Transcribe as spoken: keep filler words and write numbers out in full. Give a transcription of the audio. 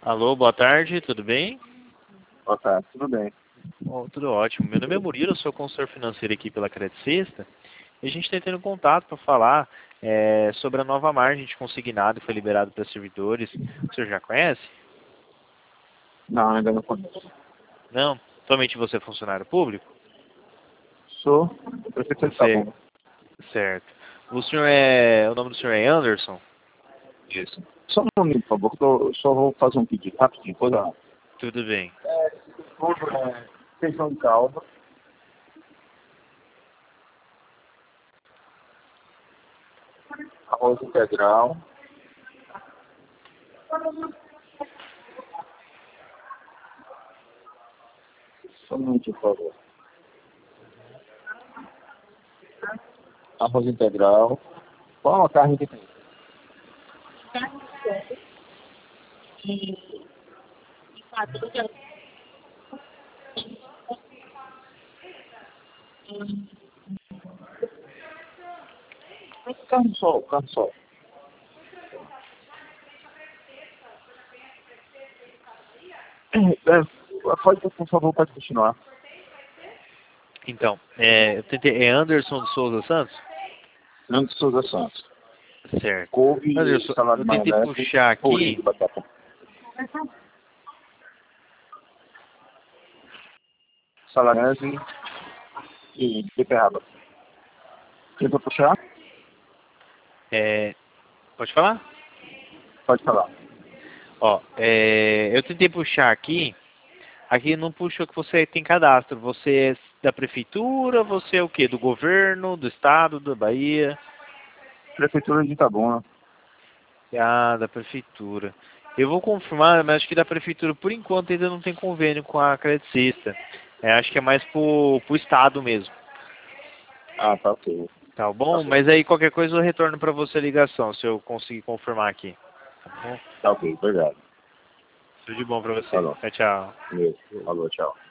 Alô, boa tarde, tudo bem? Boa tarde, tudo bem. Oh, tudo ótimo. Meu nome é Murilo, eu sou consultor financeiro aqui pela Credit Sexta. E a gente está tendo contato para falar é, sobre a nova margem de consignado que foi liberado para servidores. O senhor já conhece? Não, ainda não conheço. Não? Somente você é funcionário público? Sou o prefeito de Você, Itabuna. certo. O senhor é... O nome do senhor é Anderson? Isso. Só um momento, por favor, que eu só vou fazer um pedido rapidinho. Pode dar. Tudo bem. É, tudo é feijão de calda. Arroz integral. Só um minutinho, por favor. Arroz integral. Qual a carne que tem? Carne sol, carne sol. É, pode, por favor, pode continuar. Então, é, eu tentei, é Anderson de Souza Santos? Grande Souza Santos. Certo. Couve, Anderson, salada eu de tentei maionese, puxar purinho de aqui... batata. Salada de maionese e beterraba. Tenta puxar? É, pode falar? Pode falar. Ó, é, eu tentei puxar aqui, aqui não puxou que você tem cadastro. Você é da prefeitura, você é o quê? Do governo, do estado, da Bahia? Prefeitura de Itabuna. Ah, da prefeitura. Eu vou confirmar, mas acho que da prefeitura, por enquanto, ainda não tem convênio com a Credit Sexta. É, acho que é mais pro, pro estado mesmo. Ah, tá ok. Tá Tá bom? certo. Mas aí qualquer coisa eu retorno para você a ligação, se eu conseguir confirmar aqui. Tá bom? Tá ok, obrigado. Tudo de bom para você. Falou. Tchau, tchau. Beleza. Falou, tchau.